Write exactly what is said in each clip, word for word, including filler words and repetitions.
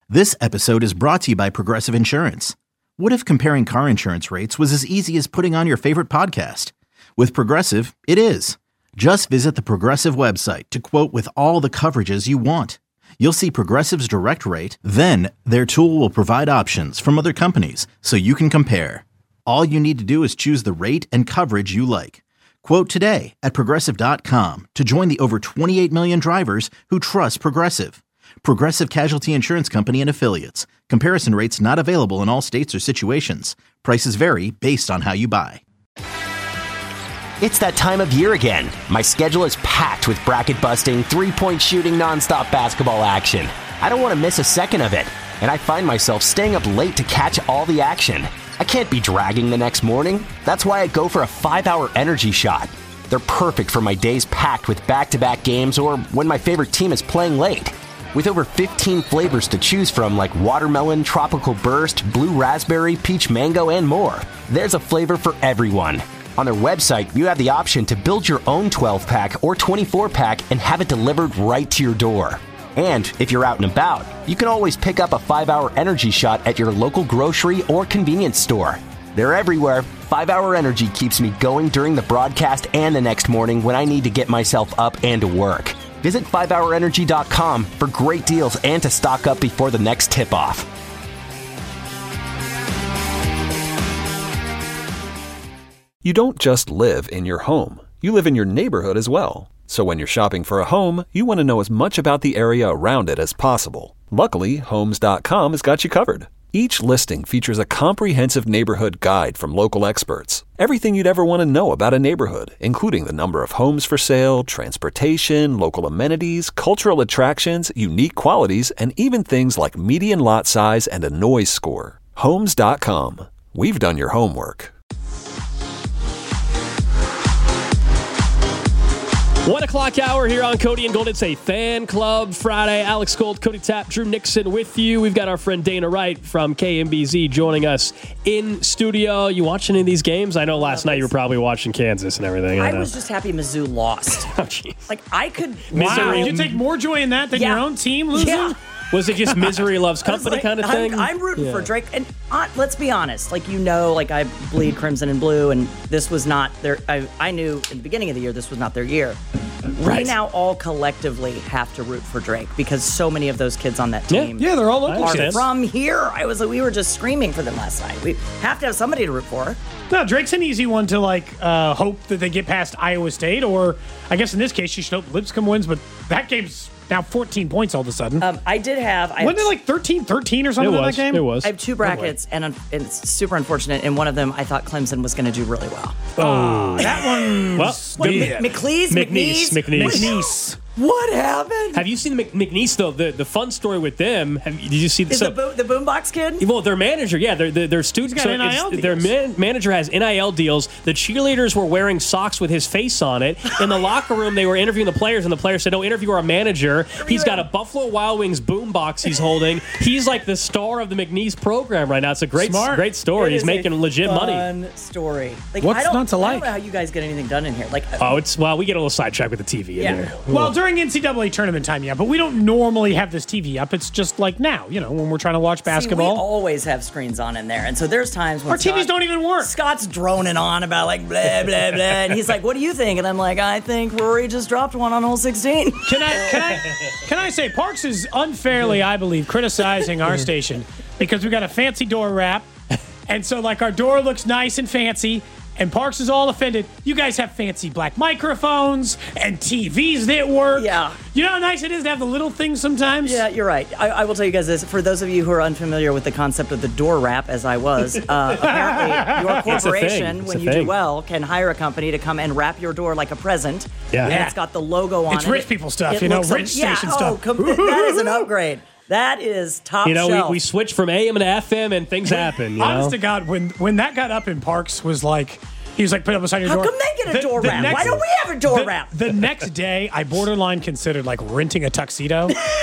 This episode is brought to you by Progressive Insurance. What if comparing car insurance rates was as easy as putting on your favorite podcast? With Progressive, it is. Just visit the Progressive website to quote with all the coverages you want. You'll see Progressive's direct rate, then their tool will provide options from other companies so you can compare. All you need to do is choose the rate and coverage you like. Quote today at progressive dot com to join the over twenty-eight million drivers who trust Progressive. Progressive Casualty Insurance Company and Affiliates. Comparison rates not available in all states or situations. Prices vary based on how you buy. It's that time of year again. My schedule is packed with bracket-busting, three-point shooting, nonstop basketball action. I don't want to miss a second of it, and I find myself staying up late to catch all the action. I can't be dragging the next morning. That's why I go for a five-hour energy shot. They're perfect for my days packed with back-to-back games or when my favorite team is playing late. With over fifteen flavors to choose from like watermelon, tropical burst, blue raspberry, peach mango, and more, there's a flavor for everyone. On their website, you have the option to build your own twelve-pack or twenty-four-pack and have it delivered right to your door. And if you're out and about, you can always pick up a five-hour energy shot at your local grocery or convenience store. They're everywhere. five-hour Energy keeps me going during the broadcast and the next morning when I need to get myself up and to work. Visit five hour energy dot com for great deals and to stock up before the next tip-off. You don't just live in your home. You live in your neighborhood as well. So when you're shopping for a home, you want to know as much about the area around it as possible. Luckily, homes dot com has got you covered. Each listing features a comprehensive neighborhood guide from local experts. Everything you'd ever want to know about a neighborhood, including the number of homes for sale, transportation, local amenities, cultural attractions, unique qualities, and even things like median lot size and a noise score. homes dot com. We've done your homework. One o'clock hour here on Cody and Gold. It's a Fan Club Friday. Alex Gold, Cody Tapp, Drew Nixon with you. We've got our friend Dana Wright from K M B Z joining us in studio. You watching any of these games? I know last night you were probably watching Kansas and everything. I, I was just happy Mizzou lost. Oh, jeez. Like, I could... Wow. You take more joy in that than Yeah. your own team losing? Yeah. Was it just misery loves I was company like, kind of thing? I'm, I'm rooting Yeah. for Drake. And uh, let's be honest. Like, you know, like, I bleed crimson and blue, and this was not their... I, I knew in the beginning of the year this was not their year. Right. We now all collectively have to root for Drake because so many of those kids on that Yeah. team Yeah, they're all I local are understand. kids. from here. I was like, we were just screaming for them last night. We have to have somebody to root for. No, Drake's an easy one to, like, uh, hope that they get past Iowa State, or I guess in this case, you should hope Lipscomb wins, but that game's now fourteen points all of a sudden. Um, I did have... I Wasn't have it like thirteen thirteen or It something in that was. game? It was. I have two brackets, and, un- and it's super unfortunate. In one of them, I thought Clemson was going to do really well. Oh, that one. Well, What, Yeah. Mc- McLeese? McNeese. McNeese. McNeese. What happened? Have you seen the Mc- McNeese, though? The, the fun story with them, have, did you see Is so, the, bo- the boombox kid? Well, their manager, yeah, their their, their students. He's got N I L it's- their deals. man, manager has N I L deals. The cheerleaders were wearing socks with his face on it. In the locker room, they were interviewing the players, and the players said, "No, interview our manager. He's got a Buffalo Wild Wings boombox he's holding. He's like the star of the McNeese program right now. It's a great, Smart. great story. It He's is making a legit money. Fun story. Like, What's I don't, not to I like? don't know how you guys get anything done in here. Like, Oh, it's well, we get a little sidetracked with the T V Yeah. in there. Well, during N C double A tournament time, yeah, but we don't normally have this T V up. It's just like now, you know, when we're trying to watch see, basketball. we always have screens on in there, and so there's times when Our T Vs Scott- don't even work. Scott's droning on about like blah blah blah, and he's like, "What do you think?" And I'm like, "I think Rory just dropped one on hole sixteen." Can I can I can I say Parks is unfairly, I believe, criticizing our station because we got a fancy door wrap, and so like our door looks nice and fancy, and Parks is all offended. You guys have fancy black microphones and T Vs that work. Yeah. You know how nice it is to have the little things sometimes? Yeah, you're right. I, I will tell you guys this. For those of you who are unfamiliar with the concept of the door wrap, as I was, uh, apparently your It's a thing. corporation, It's when a you thing. do well, can hire a company to come and wrap your door like a present. Yeah. And Yeah. it's got the logo on It's it. rich people stuff, It you know, looks rich yeah, station oh, stuff. com- that is an upgrade. That is top You know, shelf. we, we switched from A M to F M, and things happen. You Honest know? to God, when when that got up in Parks was like, he was like, put it up beside your How door. come they get a door wrap? Why don't we have a door the, wrap? The next day, I borderline considered like renting a tuxedo.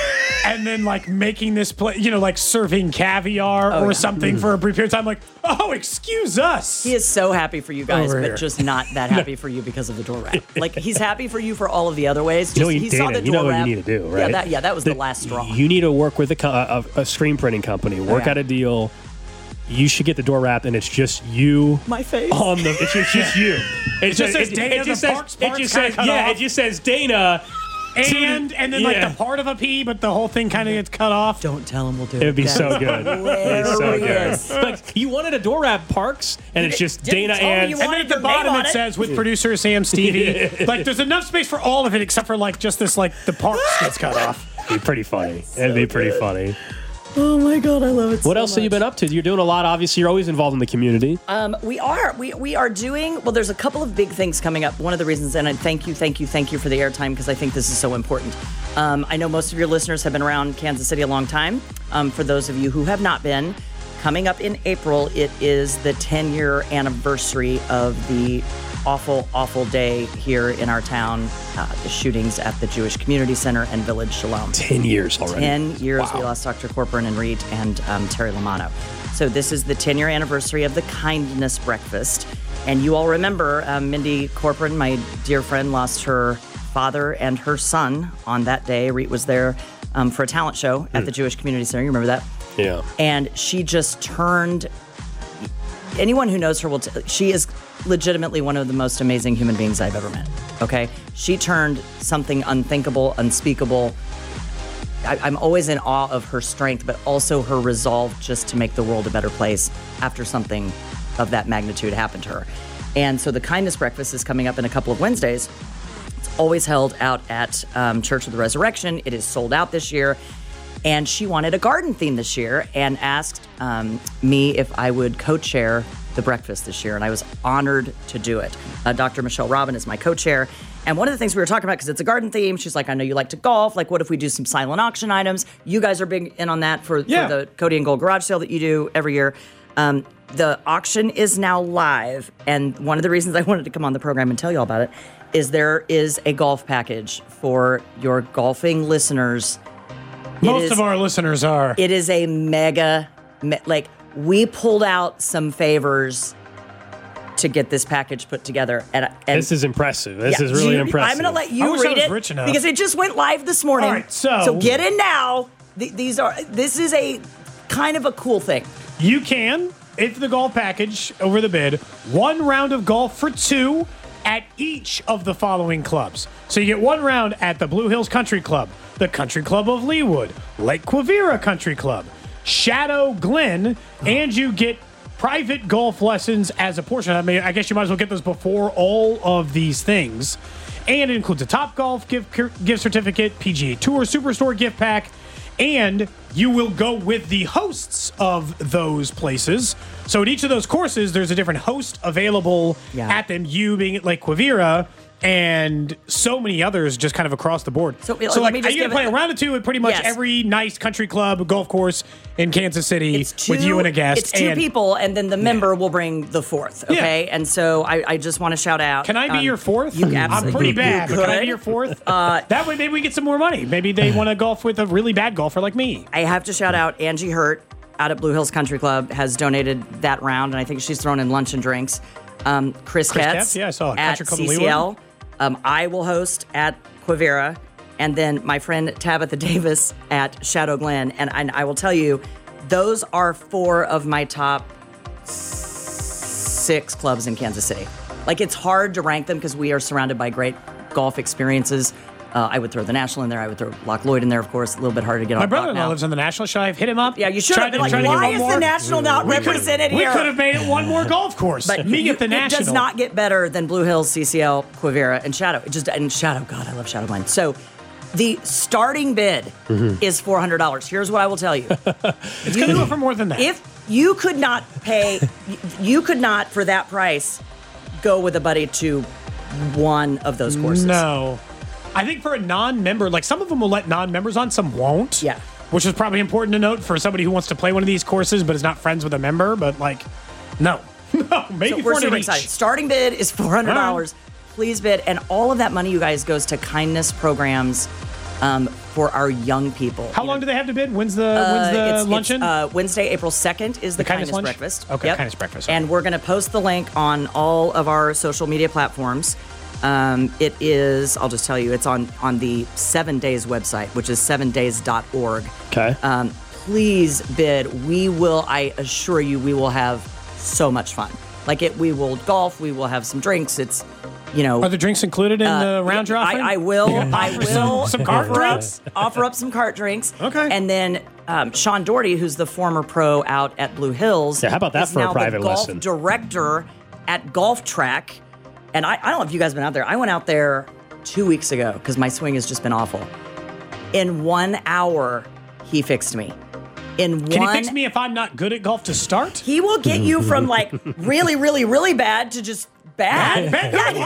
and then like making this play, you know, like serving caviar Oh, or yeah. something for a brief period of time. Like, oh, excuse us. He is so happy for you guys, Over but here. just not that happy for you because of the door wrap. Like he's happy for you for all of the other ways. Just, You know, you, he saw Dana, the you door know what wrap. you need to do, right? Yeah, that, yeah, that was the, last straw. You need to work with a, co- a, a screen printing company, work yeah. out a deal. You should get the door wrapped, and it's just you. My face. on the. It's just, just you. It just says Dana, It just the says. Parks It part's just kinda says. cut Yeah. off. It just says Dana. and and then like Yeah. the part of a P, but the whole thing kind of gets cut off. Don't tell him we'll do it. It'd be That so is good. It'd be so good. hilarious. But you wanted a door wrap, Parks, and it's just didn't Dana tell me and. you And then wanted at the your name bottom on it it. says with producer Sam Stevie. Like there's enough space for all of it except for like just this like the parts gets cut off. It'd be pretty funny. It'd be pretty funny. Oh my god, I love it. What so else have you much. been up to? You're doing a lot. Obviously, you're always involved in the community. Um, we are. We we are doing well. There's a couple of big things coming up. One of the reasons, and I thank you, thank you, thank you for the airtime because I think this is so important. Um, I know most of your listeners have been around Kansas City a long time. Um, for those of you who have not been, coming up in April, it is the ten-year anniversary of the awful, awful day here in our town. Uh, the shootings at the Jewish Community Center and Village Shalom. Ten years already. ten years Wow. we lost Doctor Corcoran and Reed and um, Terry Lamano. So this is the ten-year anniversary of the Kindness Breakfast. And you all remember um, Mindy Corcoran, my dear friend, lost her father and her son on that day. Reed was there um, for a talent show at the Jewish Community Center. You remember that? Yeah. And she just turned. Anyone who knows her will. T- she is legitimately one of the most amazing human beings I've ever met. Okay, she turned something unthinkable, unspeakable. I, I'm always in awe of her strength, but also her resolve just to make the world a better place after something of that magnitude happened to her. And so the Kindness Breakfast is coming up in a couple of Wednesdays. It's always held out at um, Church of the Resurrection. It is sold out this year. And she wanted a garden theme this year and asked um, me if I would co-chair the breakfast this year. And I was honored to do it. Uh, Doctor Michelle Robin is my co-chair. And one of the things we were talking about, because it's a garden theme, she's like, I know you like to golf. Like, what if we do some silent auction items? You guys are big in on that for, Yeah. for the Cody and Gold garage sale that you do every year. Um, the auction is now live. And one of the reasons I wanted to come on the program and tell you all about it is there is a golf package for your golfing listeners. It Most is- of our listeners are. It is a mega, me- like, we pulled out some favors to get this package put together. And, and This is impressive. This yeah, is really you- impressive. I'm going to let I you wish I read was it rich enough. because it just went live this morning. All right, so- so get in now. Th- these are. This is a kind of a cool thing. You can, if the golf package over the bid, one round of golf for two at each of the following clubs. So you get one round at the Blue Hills Country Club, the Country Club of Leawood, Lake Quivira Country Club, Shadow Glen, and you get private golf lessons as a portion. I mean, I guess you might as well get those before all of these things. And it includes a Top Golf gift, gift certificate, P G A Tour Superstore gift pack, and you will go with the hosts of those places. So at each of those courses, there's a different host available Yeah. at them, you being at Lake Quivira, and so many others just kind of across the board. So, let like, me just are you going give to play it- a round of two at pretty much Yes. every nice country club, golf course in Kansas City It's two, with you and a guest? It's two and people, and then the member will bring the fourth. Okay, and so I, I just want to shout out. Can I be um, your fourth? You I'm absolutely pretty you bad, but can I could. be your fourth? Uh, that way, maybe we get some more money. Maybe they want to golf with a really bad golfer like me. I have to shout out Angie Hurt out at Blue Hills Country Club has donated that round, and I think she's thrown in lunch and drinks. Um, Chris, Chris Katz, Katz? Yeah, I saw it. at Country Club C C L. Leawood. Um, I will host at Quivira, and then my friend Tabitha Davis at Shadow Glen. And, and I will tell you, those are four of my top six clubs in Kansas City. Like, it's hard to rank them because we are surrounded by great golf experiences. Uh, I would throw the National in there. I would throw Loch Lloyd in there, of course. A little bit harder to get My on brother-in-law now. lives on the National. Should I have hit him up? Yeah, you should Tried have been to- like, tried to get why one is more? the National not We could've- represented We here? could have made it one more golf course. But Me you- at the National. It does not get better than Blue Hills, C C L, Quivira, and Shadow. It just and Shadow. God, I love Shadow Glen. So, the starting bid is four hundred dollars. Here's what I will tell you: It's going to go for more than that. if you could not pay, you could not for that price go with a buddy to one of those courses. No. I think for a non-member, like some of them will let non-members on, some won't. Yeah. Which is probably important to note for somebody who wants to play one of these courses but is not friends with a member. But like, no. No, maybe So we're four super hundred each. excited. Starting bid is four hundred dollars. Please bid. And all of that money, you guys, goes to kindness programs um, for our young people. How You long know, do they have to bid? When's the uh, when's the it's, luncheon? It's, uh, Wednesday, April second is the, The Kindness Kindness Lunch? Breakfast. Okay, Kindness Breakfast. And we're going to post the link on all of our social media platforms. Um, it is, I'll just tell you, it's on, on the Seven Days website, which is seven days dot org. Okay. Um, please bid. We will, I assure you, we will have so much fun. Like it, we will golf, we will have some drinks. It's, you know. Are the drinks included in uh, the round yeah, drawing? I, I will. I offer will some- some cart offer up, drinks? offer up some cart drinks. Okay. And then um, Sean Doherty, who's the former pro out at Blue Hills. Yeah, how about that is for a now private the golf lesson? director at Golf Track. And I, I don't know if you guys have been out there. I went out there two weeks ago because my swing has just been awful. In one hour, he fixed me. In Can one, he fix me if I'm not good at golf to start? he will get you from like really, really, really bad to just bad. Bad, bad.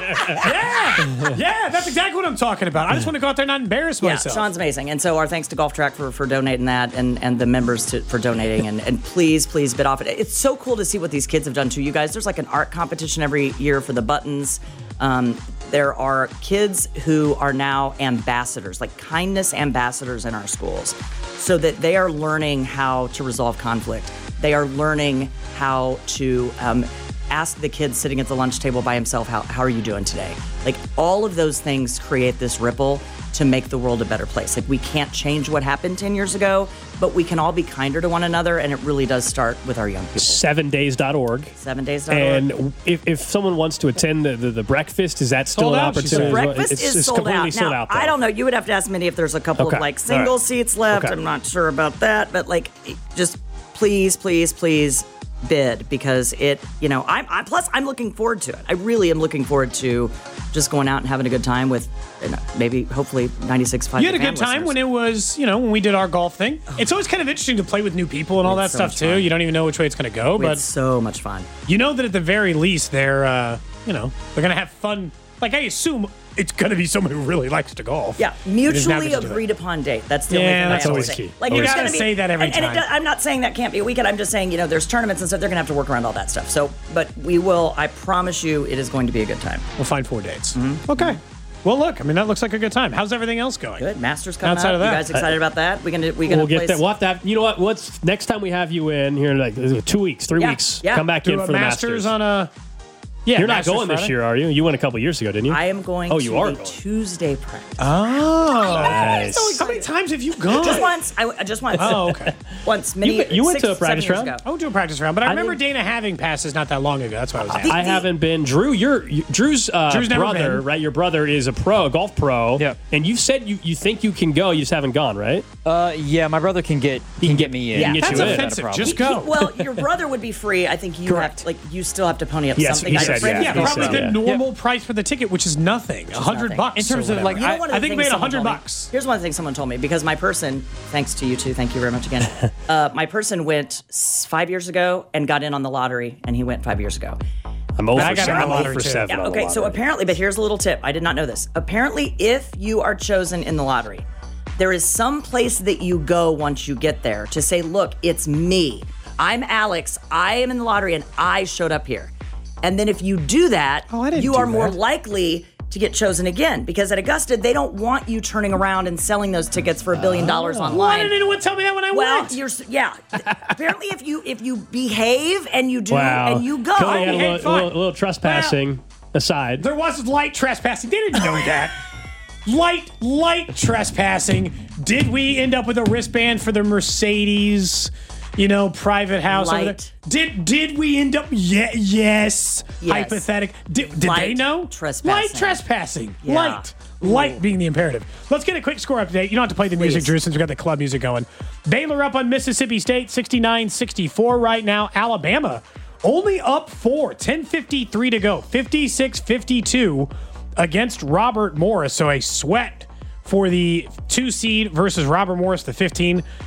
yeah, yeah, that's exactly what I'm talking about. I just want to go out there and not embarrass Yeah, myself. Sean's amazing. And so our thanks to Golf Track for, for donating that and, and the members to, for donating. And, and please, please bid off it. It's so cool to see what these kids have done too. You guys, there's like an art competition every year for the buttons. Um, there are kids who are now ambassadors, like kindness ambassadors in our schools, so that they are learning how to resolve conflict. They are learning how to um, ask the kid sitting at the lunch table by himself, how, how are you doing today? Like all of those things create this ripple to make the world a better place. Like we can't change what happened ten years ago, but we can all be kinder to one another, and it really does start with our young people. seven days dot org. seven days dot org. And if, if someone wants to attend the, the, the breakfast, is that still Sold an out, she opportunity? said. as well? Breakfast it's, is it's sold completely out. sold Now, out. Though. I don't know. You would have to ask Minnie if there's a couple Okay. of like All single right. seats left. Okay. I'm not sure about that, but like, just please, please, please bid because it. You know, I'm. I, plus, I'm looking forward to it. I really am looking forward to just going out and having a good time with, you know, maybe, hopefully, ninety-six point five. You had a good time when it was, you know, when we did our golf thing. It's always kind of interesting to play with new people and all We that had so stuff much too. fun. You don't even know which way it's going to go, We had but so much fun. you know that at the very least they're, uh, you know, they're going to have fun. Like I assume it's going to be someone who really likes to golf. Yeah, Who doesn't have mutually to do it. agreed upon date. That's the Yeah, only thing that's I always always say. key. Like You there's gotta gonna be, say that every and, and time. it, I'm not saying that can't be a weekend. I'm just saying, you know, there's tournaments and stuff. They're gonna have to work around all that stuff. So, but we will. I promise you, it is going to be a good time. We'll find four dates. Mm-hmm. Okay. Well, look, I mean, that looks like a good time. How's everything else going? Good. Masters coming Outside up. of that. You guys excited about that? We gonna we gonna We'll get place, that. We'll have to have, you know what? What's next time we have you in here? Like two weeks, three Yeah, weeks. yeah. Come back Do in a for the Masters Masters. on a. Yeah, You're not Masters going this Friday? year, are you? You went a couple years ago, didn't you? I am going Oh, to you are the going. Tuesday practice. Oh. Nice. How many times have you gone? Just once. I I- just once. Oh, okay. Once. Many, You- you went six, to a practice seven years round? ago. I went to a practice round, but I, I remember didn't- Dana having passes not that long ago. That's why I was asking. I haven't been. Drew, you're you, Drew's, uh, Drew's never brother, been. right? Your brother is a pro, a golf pro. Yep. And you said you, you think you can go. You just haven't gone, right? Uh, yeah, my brother can get he can get me in. Yeah. Get That's you in. offensive. Not a Just He- he- go. well, your brother would be free. I think you Correct. have like you still have to pony up Yes, something. he I- said, Brandon, yeah, yeah, he probably said, the yeah. normal price for the ticket, which is nothing. A hundred nothing. bucks. In terms or of, like, whatever. You know, one of I the think we things made a someone hundred told me- bucks. Here's one of the things someone told me because my person, thanks to you two, thank you very much again. uh, my person went s- five years ago and got in on the lottery, and he went five years ago. I'm over I got seven. in the I'm lottery, over too. seven. Yeah, on the okay, so lottery. apparently, but here's a little tip. I did not know this. Apparently, if you are chosen in the lottery, there is some place that you go once you get there to say, look, it's me. I'm Alex. I am in the lottery, and I showed up here. And then if you do that, Oh, I didn't you do are more that. likely to get chosen again because at Augusta, they don't want you turning around and selling those tickets for a billion dollars Why online. didn't anyone tell me that when I Well, went? you're s- yeah. Apparently, if you if you behave and you do Wow. and you go, Cody had a Hey, little, fine. little, little trespassing aside. There was light trespassing. They didn't know that. Light, light trespassing. Did we end up with a wristband for the Mercedes, you know, private house over there? Light. Did did we end up? Yeah, yes. Yes. Hypothetic. Did, did they Light know? trespassing. Light trespassing. Yeah. Light. Light being the imperative. Let's get a quick score update. You don't have to play the music, Please. Drew, since we got the club music going. Baylor up on Mississippi State, sixty-nine sixty-four right now. Alabama only up four, ten fifty-three to go, fifty-six fifty-two against Robert Morris. So a sweat for the two seed versus Robert Morris, the fifteen.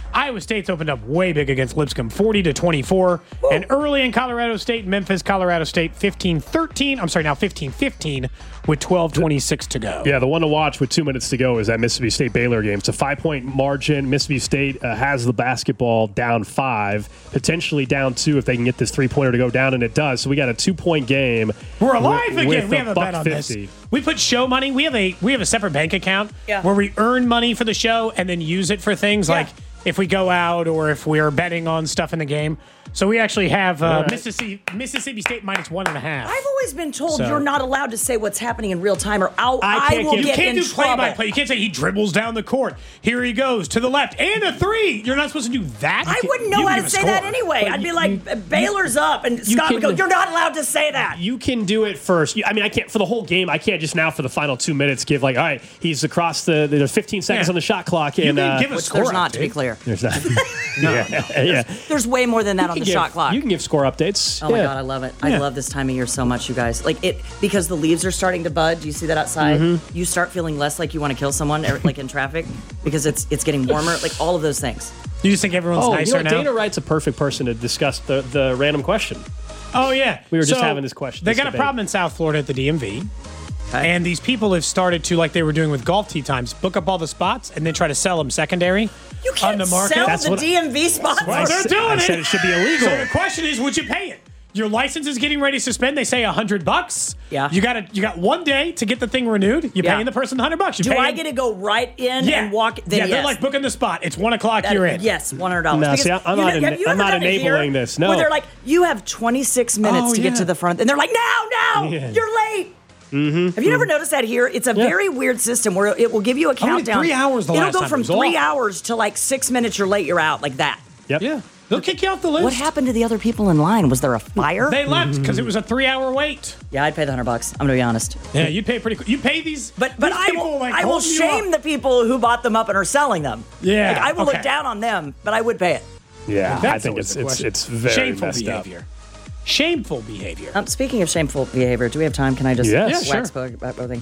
Iowa State's opened up way big against Lipscomb, forty to twenty-four. Woo. And early in Colorado State, Memphis, Colorado State, fifteen thirteen. I'm sorry, now fifteen fifteen with twelve twenty-six to go. Yeah, the one to watch with two minutes to go is that Mississippi State-Baylor game. It's a five-point margin. Mississippi State uh, has the basketball down five, potentially down two if they can get this three-pointer to go down, and it does. So we got a two-point game. We're alive with, again. with we have a bet on fifty. this. We put show money. We have a we have a separate bank account yeah. where we earn money for the show and then use it for things yeah. like if we go out or if we're betting on stuff in the game. So we actually have uh, right. Mississippi Mississippi State minus one and a half. I've always been told so. you're not allowed to say what's happening in real time, or I'll, I, I will you get can't in do play by trouble. play. You can't say he dribbles down the court. Here he goes to the left and a three. You're not supposed to do that. I wouldn't know you how to say score. that anyway. But I'd be you, like, you, Baylor's up, and Scott would go, you're not allowed to say that. You can do it first. I mean, I can't for the whole game. I can't just now for the final two minutes give like, all right, he's across the there's fifteen seconds yeah. on the shot clock, You and can uh, give a Which score there's not, update. to be clear. There's not. no, yeah, no. yeah. There's way more than that on the give, shot clock. You can give score updates. Oh my yeah. God, I love it. I Yeah. love this time of year so much, you guys. Like it because the leaves are starting to bud. Do you see that outside? Mm-hmm. You start feeling less like you want to kill someone, or, like in traffic, because it's it's getting warmer. Like all of those things. You just think everyone's Oh, nicer you know, now? Dana Wright's a perfect person to discuss the, the random question. Oh, yeah. We were just So, having this question. They this got debate. a problem in South Florida at the D M V. Okay. And these people have started to, like they were doing with golf tee times, book up all the spots and then try to sell them secondary You can't on the market. sell That's the what- D M V spots. Well, they're said- doing I it. said it should be illegal. So the question is, would you pay it? Your license is getting ready to suspend. They say a hundred bucks. Yeah. You got to You got one day to get the thing renewed. You're Yeah. paying the person a hundred bucks. You Do pay I them- get to go right in yeah. and walk? Then yeah, they're yes. like booking the spot. It's one o'clock. That- You're in. Yes, one hundred dollars. No, see, I'm not ena- I'm not enabling this, no. Where they're like, you have twenty-six minutes Oh, to yeah. get to the front, and they're like, now, now, Yeah. you're late. Mm-hmm. Have you never noticed that here? It's a Yeah. very weird system where it will give you a How many- countdown. three hours the It'll last go time from it was three off. hours to like six minutes. You're late. You're out like that. Yep. Yeah. They'll kick you off the list. What happened to the other people in line? Was there a fire? They left because it was a three-hour wait. yeah, I'd pay the hundred bucks. I'm gonna be honest. Yeah, you'd pay pretty. You pay these, But but these I people, will like, I will holding you shame up. the people who bought them up and are selling them. Yeah, like, I will okay. look down on them, but I would pay it. Yeah, That's I think always it's the it's question. it's very shameful messed behavior. Shameful behavior. Um, speaking of shameful behavior, do we have time? Can I just Yes. Yeah, wax sure. about everything?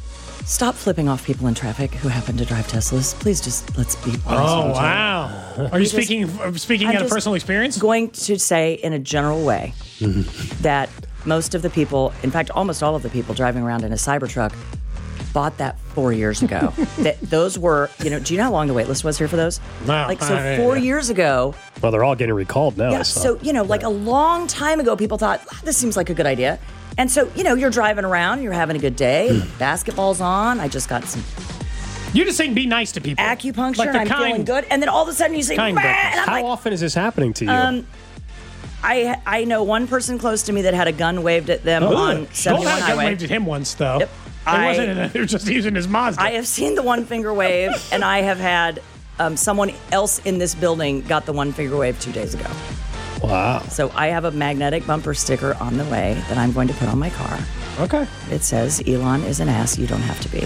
Stop flipping off people in traffic who happen to drive Teslas. Please just let's be honest Oh with each other. wow! Are you just- speaking uh, speaking I'm out of just personal experience? Going to say in a general way that most of the people, in fact, almost all of the people driving around in a Cybertruck bought that four years ago. that those were, you know, do you know how long the wait list was here for those? No, Like, so I- four yeah. years ago, Well, they're all getting recalled now. I yeah, saw. so, you know, like a long time ago, people thought, "Ah, this seems like a good idea. And so, you know, you're driving around, you're having a good day, the basketball's on, I just got some You're just saying be nice to people. acupuncture, like and the I'm kind, feeling good. And then all of a sudden you say, kind "Wah," doctors. and I'm How like, often is this happening to you? Um, I I know one person close to me that had a gun waved at them on Don't seventy-one have gun highway. waved at him once though. Yep. It I- wasn't. In a, they were just using his Mazda. I have seen the one finger wave, and I have had um, someone else in this building got the one finger wave two days ago. wow. So I have a magnetic bumper sticker on the way that I'm going to put on my car. okay. It says, Elon is an ass you don't have to be.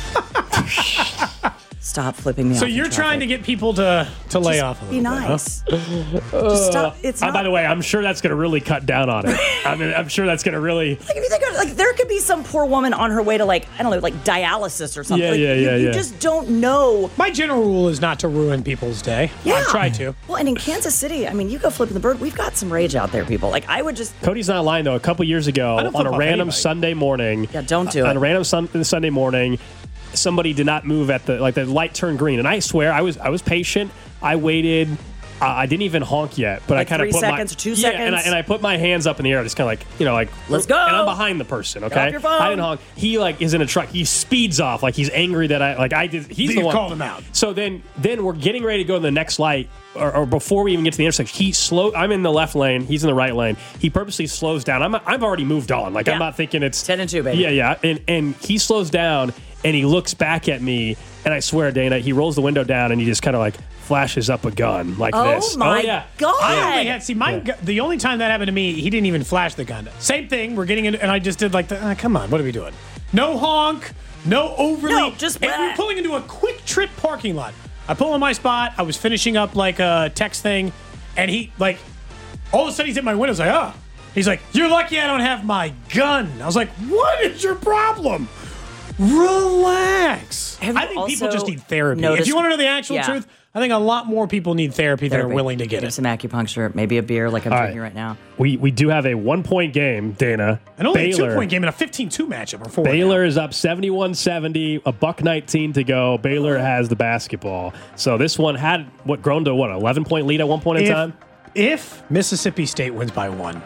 Stop flipping me off. So in you're trying to traffic. get people to to lay Just off a Be little bit, huh? nice. Just stop. It's Uh, not, by the way, I'm sure that's going to really cut down on it. I mean, I'm sure that's going to really. like if you think of it, like there could be some poor woman on her way to like I don't know, like dialysis or something. Yeah, Like, yeah, you, yeah, you yeah. just don't know. My general rule is not to ruin people's day. Yeah. I try to. Well, and in Kansas City, I mean, you go flipping the bird. We've got some rage out there, people. Like I would just. Cody's not lying though. A couple years ago, I don't on flip a off random anybody. Sunday morning, Yeah, don't do on it. a random sun- Sunday morning, somebody did not move at the like the light turned green, and I swear I was I was patient. I waited. Uh, I didn't even honk yet, but Like I kind of three put seconds my or two yeah, and I, seconds? and I put my hands up in the air, just kind of like you know, like Let's go. And I'm behind the person. Okay, off your phone. I didn't honk. He like is in a truck. He speeds off like he's angry that I like I did. He's You the one called him out. So then then we're getting ready to go to the next light, or, or before we even get to the intersection. He slow. I'm in the left lane. He's in the right lane. He purposely slows down. I'm I've already moved on. Like Yeah. I'm not thinking it's ten and two, baby. Yeah, yeah. And and he slows down and he looks back at me, and I swear, Dana, he rolls the window down and he just kind of like flashes up a gun like Oh this. my oh yeah. God. I only had see my gu- the only time that happened to me, he didn't even flash the gun. Same thing. We're getting in, and I just did like the. Uh, come on, what are we doing? No honk, no overly. No, just And we're pulling into a quick trip parking lot. I pull in my spot. I was finishing up like a text thing, and he like all of a sudden he's at my window. I was like, oh. He's like, you're lucky I don't have my gun. I was like, what is your problem? Relax. Have you I think people also just need therapy. If noticed- you want to know the actual Yeah. truth, I think a lot more people need therapy, that are Therapy. willing to get Do it. some acupuncture, maybe a beer like I'm All drinking right. right now. We we do have a one point game, Dana. And only Baylor. a two-point game in a fifteen two matchup. Or four Baylor is up seventy-one seventy, a buck nineteen to go. Baylor has the basketball. So this one had what grown to what, eleven point lead at one point in If, time? if Mississippi State wins by one,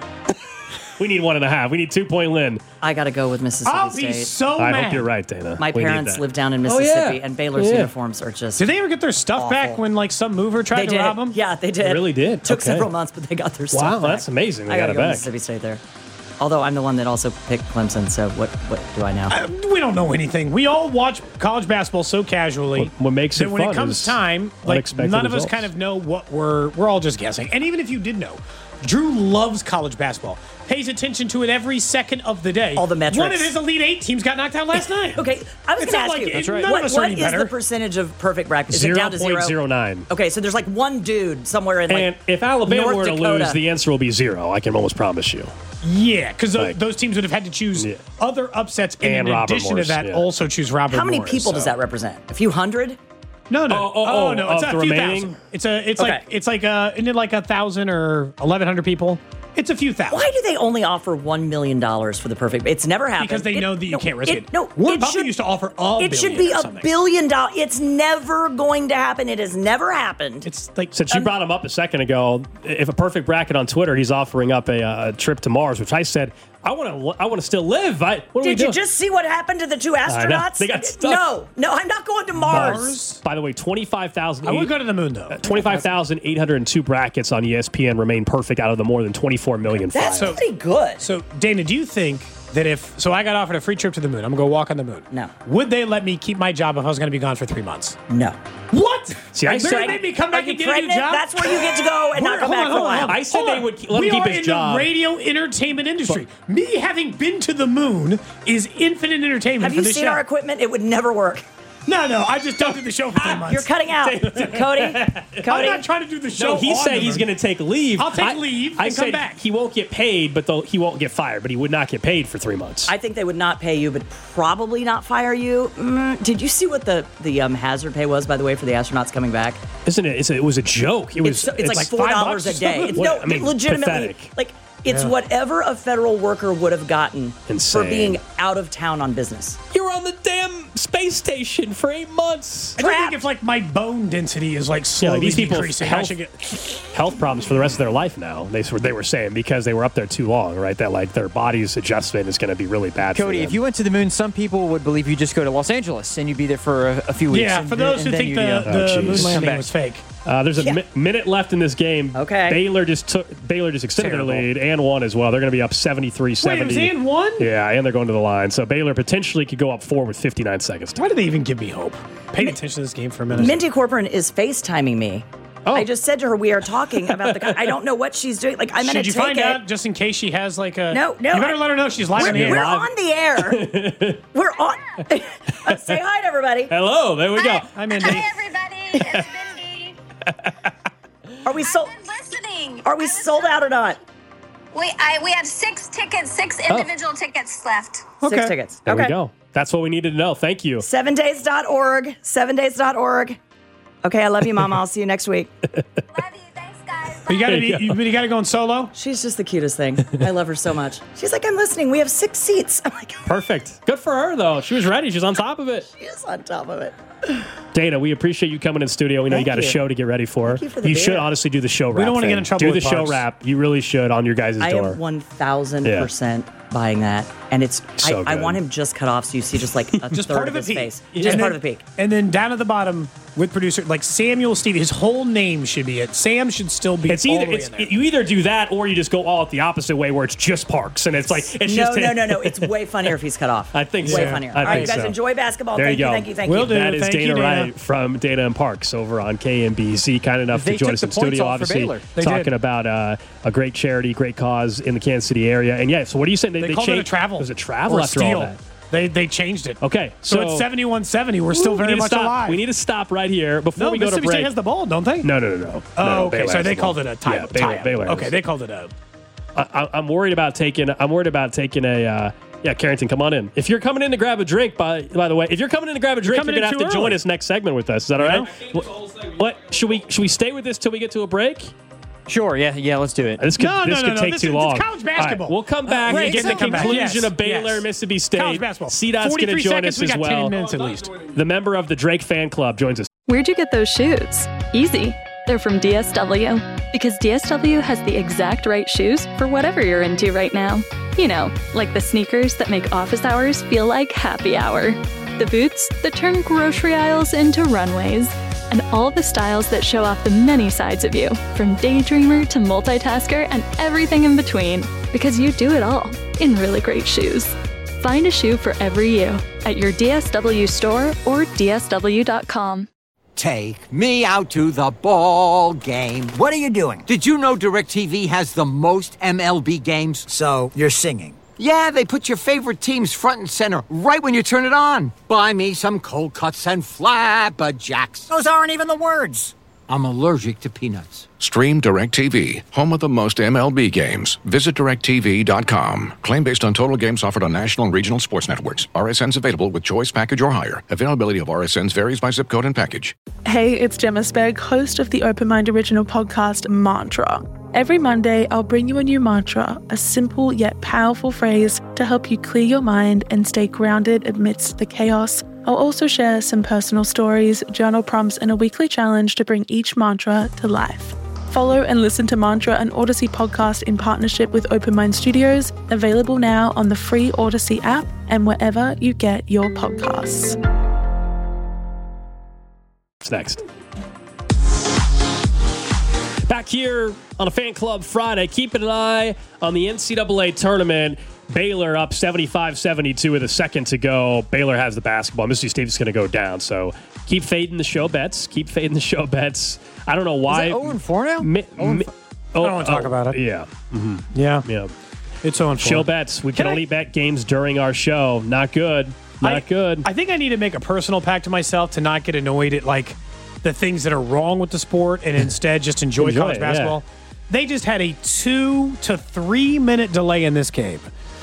We need one and a half. We need two point Lynn. I got to go with Mississippi I'll be State. so I mad. hope you're right, Dana. My We need parents that. live down in Oh, yeah. Mississippi, and Baylor's Yeah. uniforms are just. Did they ever get their stuff back Awful. when like some mover tried They to did. rob them? Yeah, they did. They really did. Took Okay. several months, but they got their stuff Wow, back. that's amazing. They I got gotta it go back. Mississippi State there. Although I'm the one that also picked Clemson, so what what do I know? Uh, We don't know anything. We all watch college basketball so casually. What- what makes that it when fun it comes is time, like unexpected none of us results. kind of know what we're we're all just guessing. And even if you did know, Drew loves college basketball. Pays attention to it every second of the day. All the metrics. One of his Elite Eight teams got knocked out last night. Okay, I was It's going to not ask like you. it- That's right. What, none of us are what any is better. the percentage of perfect bracket? Is it zero down to zero? point zero nine. Okay, so there's like one dude somewhere in like And if Alabama North were to Dakota. lose, the answer will be zero. I can almost promise you. Yeah, because Like- those teams would have had to choose Yeah. other upsets, and, And in Robert addition Morris, to that, yeah. also choose Robert. How many Morris, people does so- that represent? A few hundred? No, no. Oh, oh, oh, no. It's of a the few remaining? thousand. It's a. It's Okay. like. It's like a. Isn't it like a thousand or eleven hundred people? It's a few thousand. Why do they only offer one million dollars for the perfect? It's never happened. Because they It- know that you no, can't risk it. No, Warren it Buffett should, used to offer a It should billion be or a something. billion dollars. It's never going to happen. It has never happened. It's like Since you brought him up a second ago, if a perfect bracket on Twitter, he's offering up a, uh, trip to Mars, which I said I want to. I want to still live. I, what do we Did you do? just see what happened to the two astronauts? They got stuck. No, no, I'm not going to Mars. Mars? By the way, twenty-five thousand. I would go to the moon though. twenty-five thousand eight hundred two brackets on E S P N remain perfect out of the more than twenty-four million That's filed. pretty good. So Dana, do you think that if so, I got offered a free trip to the moon. I'm gonna go walk on the moon. No. Would they let me keep my job if I was gonna be gone for three months? No. What? See, I They're said- gonna make me come back Are you and get a new pregnant? job. That's where you get to go and not We're- come hold back on, for a hold on, while. hold on. I said Hold they on. would let him we keep are his in job. the radio entertainment industry. Me having been to the moon is infinite entertainment Have for you this seen show. our equipment? It would never work. No, no, I just don't do the show for three months. You're cutting out. Cody, I'm Cody. not trying to do the show. No, he on said the he's moon. going to take leave. I'll take I- leave I and said come back. he won't get paid, but they'll- he won't get fired. But he would not get paid for three months. I think they would not pay you, but probably not fire you. Mm, did you see what the the um, hazard pay was, by the way, for the astronauts coming back? Isn't it? It's a, it was a joke. It was. It's, it's, like like four five dollars a bucks or day. something? It's, What- no, I mean, legitimately, pathetic. like it's Yeah. whatever a federal worker would have gotten Insane. for being out of town on business. You're on the damn space station for eight months. I don't think Trapped. if like my bone density is like Yeah, slowly like these people decreasing, I health, should get. health problems for the rest of their life now. They were they were saying because they were up there too long, right? That like their body's adjustment is going to be really bad. Cody, for them. if you went to the moon, some people would believe you just go to Los Angeles and you'd be there for a, a few weeks. Yeah, and for then- those who and then think you, the, you know, the Oh, moon jeez. landing Come was back. fake. Uh, there's a Yeah. mi- minute left in this game. Okay. Baylor just took. Baylor just extended Terrible. their lead and won as well. They're going to be up seventy-three Wait, seventy. it was and one? Yeah, and they're going to the line. So Baylor potentially could go up four with fifty-nine seconds. to Why do they even give me hope? Paying attention to this game for a minute. Mindy Corcoran is FaceTiming me. Oh. I just said to her, we are talking about the. I don't know what she's doing. Like, I'm going to Should you take find it. out just in case she has like a? No, no, You better I- let her know she's live We're, in the air. we're Live. on the air. We're on. Uh, say hi to everybody. Hello, there we go. Hi, Mindy. Hi, everybody. It's Mindy. Are we sold? I've been listening. Are we I was sold trying- out or not? We I, we have six tickets, six individual tickets left. Okay. Six tickets. There okay. we go. That's what we needed to know. Thank you. seven days dot org. seven days dot org. Okay, I love you, Mama. I'll see you next week. Love you. Thanks, guys. But you gotta There be. you You, go. you gotta go in solo. She's just the cutest thing. I love her so much. She's like, I'm listening. We have six seats. I'm like, Perfect. Good for her, though. She was ready. She was on top of it. she's on top of it. Dana, we appreciate you coming in studio. We know Thank you got a you. show to get ready for. Thank you for the should beer. honestly do the show wrap. don't wanna get thing. in trouble Do with the show Parks. wrap. You really should on your guys' I door. am one thousand percent buying that. And it's, So I, I good. want him just cut off so you see just like a Just third part of of a his peak. face. And Just then- part of the peak. And then down at the bottom with producer like Samuel Stevie, his whole name should be it. Sam should still be. It's all either the way it's, in there. you either do that or you just go all at the opposite way where it's just Parks and it's like it's No, just no, him. no, no. It's way funnier if he's cut off. I think way so. funnier. I All right, think you guys so. enjoy basketball. There thank you you, go. thank you, thank Will you. do. That is Thank you, Dana Dana. Wright from Dana and Parks over on K M B Z. Kind enough They to join took us the in points studio, off for obviously, Baylor. They talking did. about uh, a great charity, great cause in the Kansas City area. And yeah, so what are you saying? They, called it a changed- travel. It was a travel or after steal. all that. They they changed it. Okay, So, so, it's seventy-one seventy. We're still we very need to much stop. alive. We need to stop right here before no, we go to Mississippi break. State has the ball, don't they? no, no, no, no. Oh, no, no, okay. Baylor So has they the called ball. it a tie. Yeah, Baylor, tie Baylor has okay, it. they called it a. I, I'm worried about taking. I'm worried about taking a. Uh, Yeah, Carrington, come on in. If you're coming in to grab a drink, by by the way, if you're coming in to grab a drink, you're, you're going to have to early. join us next segment with us. Is that all right? What, what should we should we stay with this till we get to a break? Sure, yeah, yeah, let's do it. This could, no, this no, could no, take this too is, long. It's college basketball. Right, we'll come back uh, and get the conclusion yes, of Baylor, yes. Mississippi State. College basketball. C-Dot's going to join seconds, us we as got well. ten minutes at least. The member of the Drake fan club joins us. Where'd you get those shoes? Easy. They're from D S W. Because D S W has the exact right shoes for whatever you're into right now. You know, like the sneakers that make office hours feel like happy hour. The boots that turn grocery aisles into runways. And all the styles that show off the many sides of you, from daydreamer to multitasker and everything in between. Because you do it all in really great shoes. Find a shoe for every you at your D S W store or D S W dot com. Take me out to the ball game. What are you doing? Did you know DirecTV has the most M L B games? So, you're singing. Yeah, they put your favorite teams front and center right when you turn it on. Buy me some cold cuts and flapjacks. Those aren't even the words. I'm allergic to peanuts. Stream DirecTV, home of the most M L B games. Visit direct T V dot com. Claim based on total games offered on national and regional sports networks. R S Ns available with choice package or higher. Availability of R S Ns varies by zip code and package. Hey, it's Gemma Spegg, host of the Open Mind original podcast, Mantra. Every Monday, I'll bring you a new mantra, a simple yet powerful phrase to help you clear your mind and stay grounded amidst the chaos. I'll also share some personal stories, journal prompts, and a weekly challenge to bring each mantra to life. Follow and listen to Mantra, an Odyssey podcast in partnership with Open Mind Studios, available now on the free Odyssey app and wherever you get your podcasts. What's next? Back here on a Fan Club Friday, keeping an eye on the N C double A tournament. Baylor up seventy-five seventy-two with a second to go. Baylor has the basketball. Mississippi State's going to go down. So keep fading the show bets. Keep fading the show bets. I don't know why. Is it oh and four now? Mi- oh mi- oh, I don't want to talk oh, about it. Yeah. Mm-hmm. Yeah. Yeah. It's oh and four. Show bets. We can, can only I, bet games during our show. Not good. Not I, good. I think I need to make a personal pact to myself to not get annoyed at like the things that are wrong with the sport and instead just enjoy, enjoy college it, basketball. Yeah. They just had a two to three minute delay in this game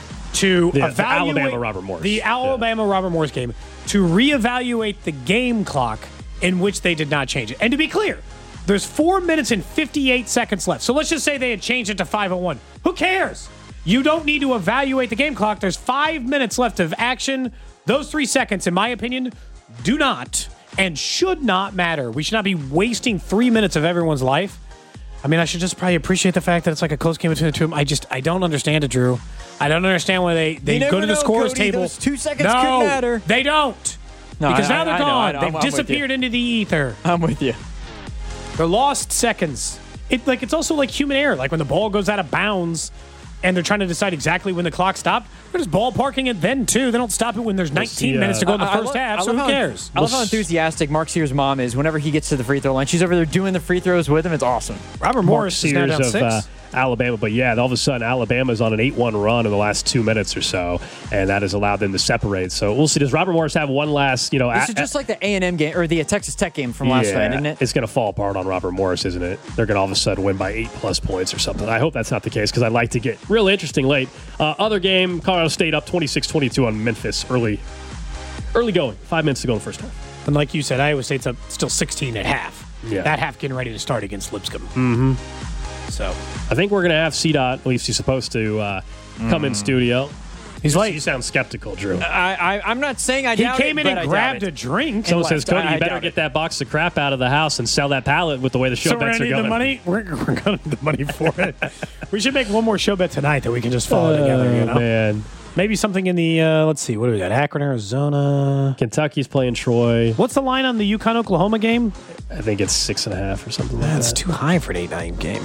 to yeah, evaluate the Alabama Robert Morris. The Alabama yeah. Robert Morris game to reevaluate the game clock in which they did not change it. And to be clear, there's four minutes and fifty-eight seconds left. So let's just say they had changed it to five oh one. Who cares? You don't need to evaluate the game clock. There's five minutes left of action. Those three seconds, in my opinion, do not and should not matter. We should not be wasting three minutes of everyone's life. I mean, I should just probably appreciate the fact that it's like a close game between the two of them. I just, I don't understand it, Drew. I don't understand why they, they go to the know, scorer's Cody, table. Those two seconds no, could matter. They don't. No, because I, now they're I, I gone. know, I know. They've I'm, disappeared I'm into the ether. I'm with you. They're lost seconds. It like it's also like human error. Like when the ball goes out of bounds and they're trying to decide exactly when the clock stopped, they're just ballparking it then, too. They don't stop it when there's nineteen minutes to go in the I, first I half, love, so who how, cares? I love how enthusiastic Mark Sears' mom is whenever he gets to the free throw line. She's over there doing the free throws with him. It's awesome. Robert Morris is now down of, six. Uh, Alabama, but yeah, all of a sudden Alabama's on an eight one run in the last two minutes or so, and that has allowed them to separate. So we'll see. Does Robert Morris have one last, you know... This a- is just like the A and M game, or the Texas Tech game from last yeah, night, isn't it? It's going to fall apart on Robert Morris, isn't it? They're going to all of a sudden win by eight-plus points or something. I hope that's not the case, because I'd like to get real interesting late. Uh, other game, Colorado State up twenty-six twenty-two on Memphis. Early early going. Five minutes to go in the first half. And like you said, Iowa State's up still sixteen at half. Yeah. That half getting ready to start against Lipscomb. Mm-hmm. So I think we're going to have C-Dot, at least he's supposed to, uh, come mm. in studio. He's like, you sound skeptical, Drew. I, I, I'm not saying I he doubt came it, in but and I grabbed doubt a drink. Someone says, Cody, I, you better I get it. that box of crap out of the house and sell that pallet with the way the show so bets we're are gonna going. Need the money. We're, we're going to need the money for it. We should make one more show bet tonight that we can just follow uh, together. You know, man. Maybe something in the, uh, let's see, what do we got? Akron, Arizona. Kentucky's playing Troy. What's the line on the UConn Oklahoma game? I think it's six and a half or something like that's that. That's too high for an eight nine game.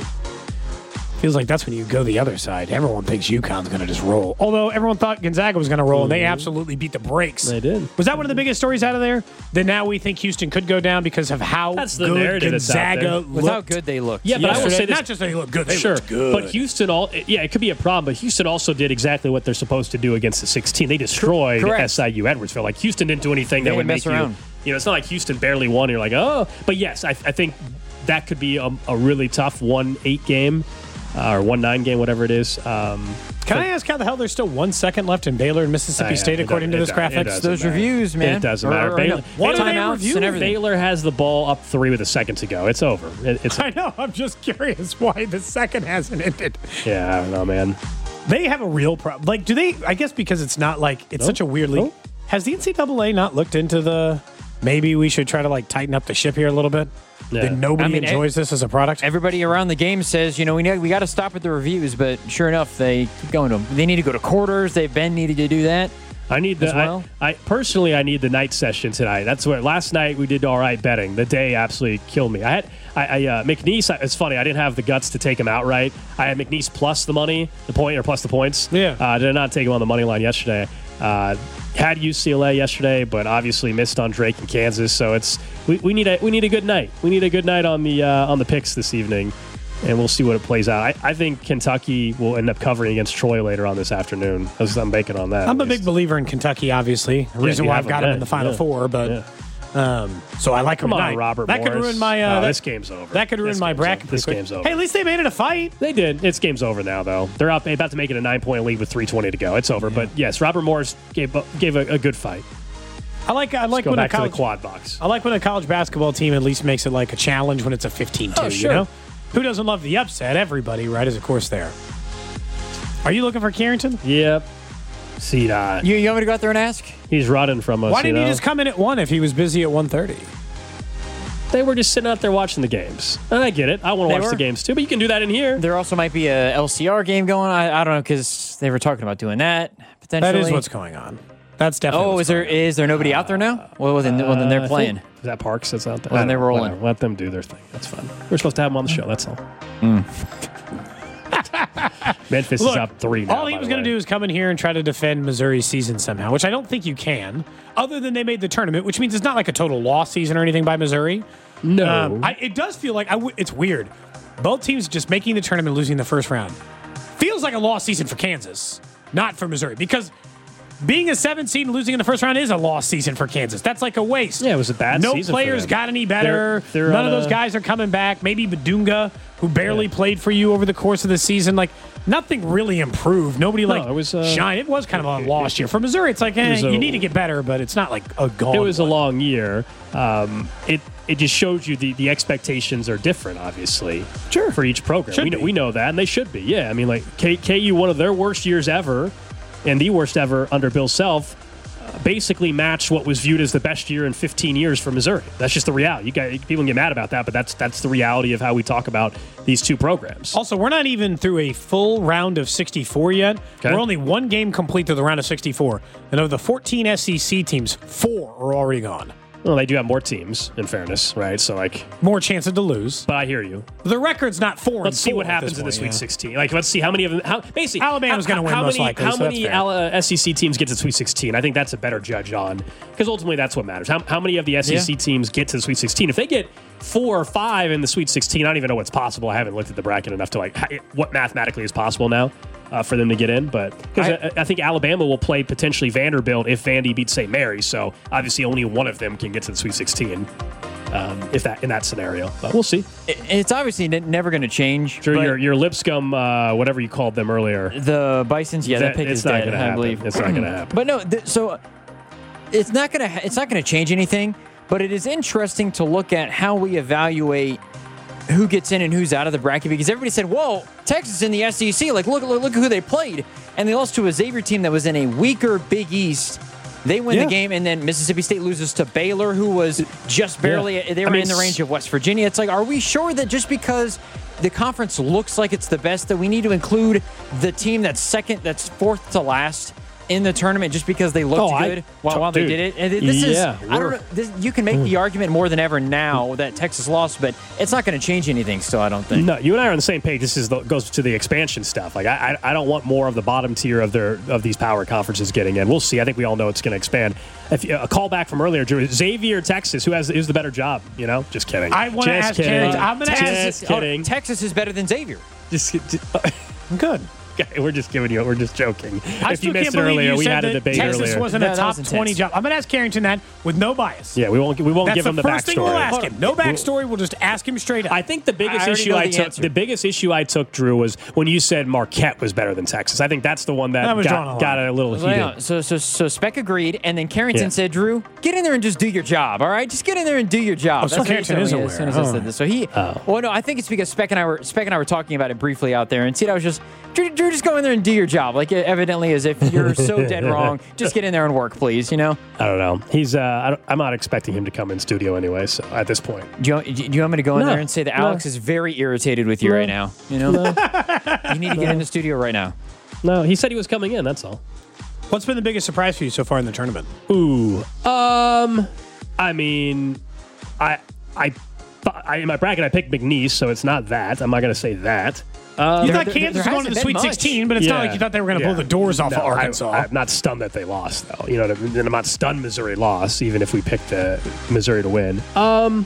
Feels like that's when you go the other side. Everyone thinks UConn's going to just roll. Although everyone thought Gonzaga was going to roll, mm-hmm. and they absolutely beat the brakes. They did. Was that one of the biggest stories out of there? That now we think Houston could go down because of how that's the good narrative Gonzaga looked. With how good they looked. Yeah, but I will say this. Not just they look good, they sure, looked good. But Houston, all yeah, it could be a problem, but Houston also did exactly what they're supposed to do against the sixteen. They destroyed Correct. S I U Edwardsville. Like, Houston didn't do anything they that would make around. you, you know, it's not like Houston barely won. You're like, oh. But yes, I, I think that could be a, a really tough one eight game. Uh, or one nine game, whatever it is. Um, Can I ask how the hell there's still one second left in Baylor and Mississippi Uh, yeah, State it according to does- this it does- graphics? it doesn't Those matter. reviews, man. It doesn't Or- matter. or- Baylor, What are they timeouts reviewing? and everything. Baylor has the ball up three with a second to go. It's over. It, it's I know. I'm just curious why the second hasn't ended. yeah. I don't know, man. They have a real problem. Like, do they? I guess because it's not like it's Nope. such a weird league. Nope. Has the N C double A not looked into the? Maybe we should try to like tighten up the ship here a little bit. Yeah. That nobody I mean, enjoys this as a product. Everybody around the game says, you know, we need, we got to stop at the reviews, but sure enough, they keep going to them. They need to go to quarters. They've been needed to do that. I need the. as well? I, I personally, I need the night session tonight. That's what last night we did all right betting. The day absolutely killed me. I had I, I uh, McNeese. It's funny. I didn't have the guts to take him outright. I had McNeese plus the money, the point or plus the points. Yeah. Uh, I did not take him on the money line yesterday. Uh, had U C L A yesterday, but obviously missed on Drake and Kansas. So it's we, we need a we need a good night. We need a good night on the uh, on the picks this evening. And we'll see what it plays out. I, I think Kentucky will end up covering against Troy later on this afternoon. I'm banking on that. I'm at a least. big believer in Kentucky, obviously. The reason you why have I've got them, them in the yeah, Final yeah, Four, but yeah. um, so I like them Come on, tonight. Robert That could Morris. ruin my. Uh, No, that, this game's over. That could ruin This my game's bracket. over. This pretty quick. game's over. Hey, at least they made it a fight. They did. It's game's over now, though. They're up about to make it a nine-point lead with three twenty to go. It's over. But yes, Robert Morris gave gave a, a good fight. I like. I like Let's go when back a college to the quad box. I like when a college basketball team at least makes it like a challenge when it's a fifteen two. Oh, sure. You know, who doesn't love the upset? Everybody, right? Is of course there. Are you looking for Carrington? Yep. C dot. You, you want me to go out there and ask? He's running from us. Why didn't you he know? just come in at one if he was busy at one thirty? They were just sitting out there watching the games. And I get it. I want to They watch were? the games too, but you can do that in here. There also might be a L C R game going. I, I don't know because they were talking about doing that potentially. That is what's going on. That's definitely. Oh, what's is there going on. is there nobody out there now? Well, well, then, well, then Uh, they're I playing. think- Is that Parks that's out there? Well, I then they're don't know. rolling. Whatever. Let them do their thing. That's fine. We're supposed to have them on the show. That's all. Memphis Look, is up three now. all he by was the going to way. do is come in here and try to defend Missouri's season somehow, which I don't think you can, other than they made the tournament, which means it's not like a total loss season or anything by Missouri. No. Um, I, it does feel like I w- it's weird. Both teams just making the tournament, losing the first round. Feels like a lost season for Kansas, not for Missouri, because being a seven seed and losing in the first round is a lost season for Kansas. That's like a waste. Yeah, it was a bad no season for players them. got any better. They're- they're None on of those a- guys are coming back. Maybe Badunga, who barely played for you over the course of the season. Like, nothing really improved. Nobody, like, it was, uh, shine. It was kind of a lost year. For Missouri, it's like, eh, was a- you need to get better, but it's not like a gone It was one. a long year. Um, it it just shows you the, the expectations are different, obviously. Sure. For each program, Should we know be. we know that, and they should be. Yeah, I mean, like K, KU, one of their worst years ever, and the worst ever under Bill Self. uh, Basically matched what was viewed as the best year in fifteen years for Missouri. That's just the reality. You got people can get mad about that, but that's that's the reality of how we talk about these two programs. Also, we're not even through a full round of sixty-four yet. Okay. We're only one game complete through the round of sixty-four. And of the fourteen S E C teams, four are already gone. Well, they do have more teams, in fairness, right? So, like, More chances to lose. but I hear you. The record's not four Let's and see four what at happens this in point, this Sweet yeah. sixteen. Like, let's see how many of them. How basically Alabama's how- gonna win how most many, likely, How so that's many fair. Al- uh, S E C teams get to the Sweet sixteen? I think that's a better judge on because ultimately that's what matters. How, how many of the S E C Yeah. teams get to the Sweet sixteen? If they get four or five in the Sweet sixteen, I don't even know what's possible. I haven't looked at the bracket enough to like ha- what mathematically is possible now uh, for them to get in. But because I, I think Alabama will play potentially Vanderbilt if Vandy beats Saint Mary's. So obviously only one of them can get to the Sweet sixteen. Um, if that in that scenario, but we'll see. It- It's obviously ne- never going to change. Sure, but your your Lipscomb, uh, whatever you called them earlier. the Bisons, yeah, that, That- pick it's is not dead, gonna I happen. believe. It's not gonna happen. But no, th- so it's not going to it's not going to change anything. But it is interesting to look at how we evaluate who gets in and who's out of the bracket because everybody said, "Whoa, Texas in the S E C! Like, look, look, look at who they played," and they lost to a Xavier team that was in a weaker Big East. They win Yeah. the game, and then Mississippi State loses to Baylor, who was just barely. Yeah. They I were mean, in the it's- range of West Virginia. It's like, are we sure that just because the conference looks like it's the best, that we need to include the team that's second, that's fourth to last in the tournament just because they looked Oh, I- good while, while they dude, did it? And this yeah, is, I don't know. This, you can make the argument more than ever now that Texas lost, but it's not going to change anything. Still, I don't think. No, you and I are on the same page. This is the, goes to the expansion stuff. Like I, I, I don't want more of the bottom tier of their of these power conferences getting in. We'll see. I think we all know it's going to expand. If you, a call back from earlier, Drew, Xavier, Texas, who has who's the better job? You know, just kidding. I want to Just ask kidding. Carrington. I'm going to Just ask. Oh, kidding. Texas is better than Xavier. Just, just- Good. Okay, we're just giving you. We're just joking. I if you still missed can't it believe earlier, you we said had a that debate Texas earlier. wasn't No, a that top was twenty intense. job. I'm going to ask Carrington that with no bias. Yeah, we won't. We won't That's give the him the first backstory. thing we'll ask him. No backstory. We'll just ask him straight up. I think the biggest I already issue know I the took, answer. the biggest issue I took, Drew, was when you said Marquette was better than Texas. I think that's the one that, That was drawing a got, line. got a little Well, heated. yeah, So, so, so Speck agreed, and then Carrington Yeah. said, "Drew, get in there and just do your job. All right, just get in there and do your job." Oh, so That's what he Carrington told is me aware. as soon as I Oh. said this. So he, Oh. well, no, I think it's because Speck and I were Speck and I were talking about it briefly out there, and see, I was just, Drew, Drew, just go in there and do your job. Like evidently, as if you're so dead wrong, just get in there and work, please. You know. I don't know. He's. Uh, I don't, I'm not expecting him to come in studio anyway. So at this point, Do you, do you want me to go in No. there and say that No. Alex is very irritated with you No. right now? You know, you need to get in the studio right now. no. He said he was coming in. That's all. What's been the biggest surprise for you so far in the tournament? Ooh. Um. I mean, I. I. I in my bracket, I picked McNeese, so it's not that. I'm not going to say that. Um, You there- thought there- Kansas there was going to the hasn't Sweet been much. sixteen, but it's not Yeah. like you thought they were going to Yeah. blow the doors off No, of Arkansas. I, I'm not stunned that they lost, though. You know, what I mean? And I'm not stunned Missouri lost, even if we picked uh, Missouri to win. Um,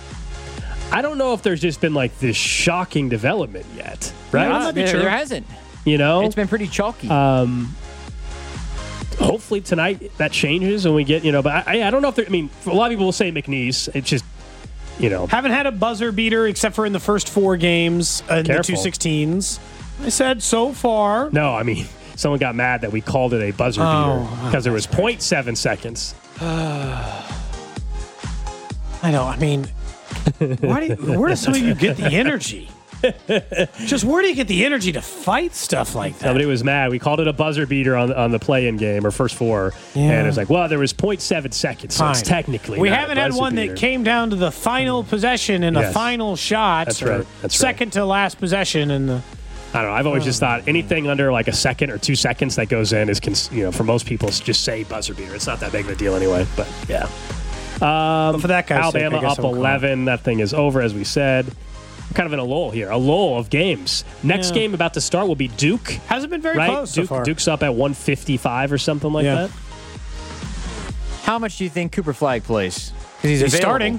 I don't know if there's just been like this shocking development yet, right? Yeah, that'd be there, true. there hasn't. You know, It's been pretty chalky. um, hopefully tonight that changes and we get, you know, but I, I don't know if there, I mean, a lot of people will say McNeese. It's just, you know, Haven't had a buzzer beater except for in the first four games in the Careful. two sixteens. I said so far. no, I mean, someone got mad that we called it a buzzer Oh, beater because there was zero point seven seconds. I know. I mean, why do you, where does some of you get the energy? Just where do you get the energy to fight stuff like that? Somebody was mad. We called it a buzzer beater on on the play-in game or first four, Yeah. and it's like, well, there was zero point seven seconds, so it's Fine. technically we not a haven't had buzzer one beater. that came down to the final possession and the Yes. final shot. That's or right. That's right. second to last possession and the. I don't know. I've always just thought anything under like a second or two seconds that goes in is, cons- you know, for most people, it's just say buzzer beater. It's not that big of a deal anyway. But yeah, um, But for that guy's sake, Alabama I guess up I will call it. eleven. That thing is over, as we said. We're kind of in a lull here, a lull of games. Next Yeah. game about to start will be Duke. Hasn't been very right? close Duke, so far. Duke's up at one fifty-five or something like Yeah. that. How much do you think Cooper Flagg plays? Because he's, He's available. starting.